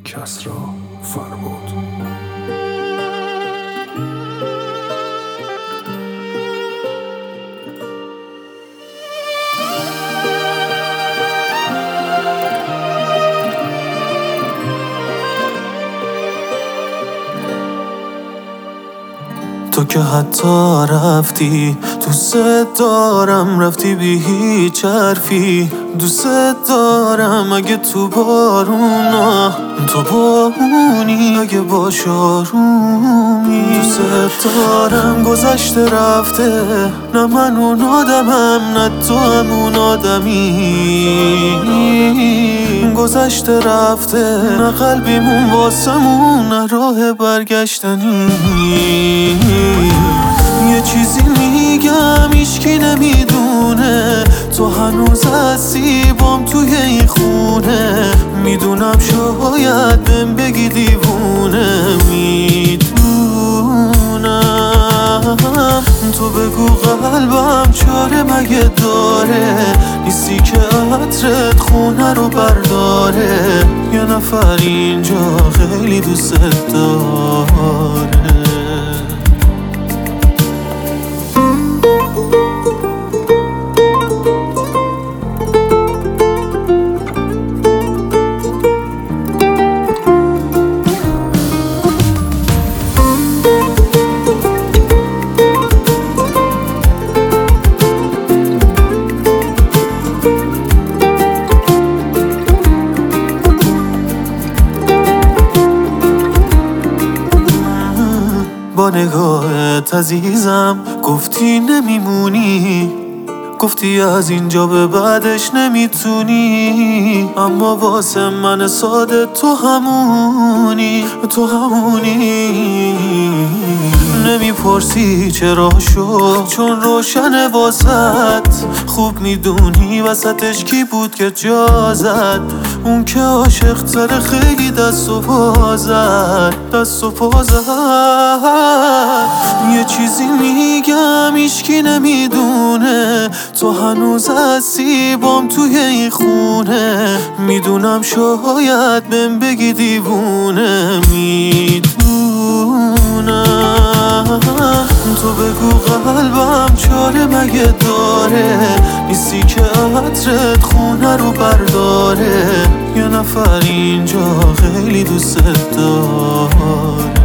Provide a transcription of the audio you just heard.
کسری فرباد. تو که حتی رفتی دوست دارم، رفتی بی هیچ حرفی. دوست دارم اگه تو بارونا تو بامونی، اگه باش آرومی. دوست دارم گذشته رفته، نه من اون آدمم نه تو همون آدمی. گذشته رفته، نه قلبیمون واسمون نه راه برگشتنی. یه چیزی میگم هیچکی نمیدونه، تو هنوز هستی بام توی این خونه. میدونم شاید بهم بگی دیوونه، میدونم تو بگو قلبم چاره مگه داره، نیستی که عطرت خونه رو برداره. یه نفر اینجا خیلی دوست داره. با نگاهت عزیزم گفتی نمیمونی، گفتی از اینجا به بعدش نمیتونی. اما واسه من ساده تو همونی، تو همونی. نمیپرسی چرا شد چون روشن واسط، خوب میدونی وسطش کی بود که جا زد. اون که عاشق تر خیلی دست و پا زد، دست و پا زد. یه چیزی میگم هیچکی نمیدونه، تو هنوز هستی بام توی این خونه. میدونم شاید بهم بگی دیوونه، میدونم تو بگو قلبم چاره مگه داره، نیستی که عطرت خونه رو برداره. یه نفر اینجا خیلی دوست داره.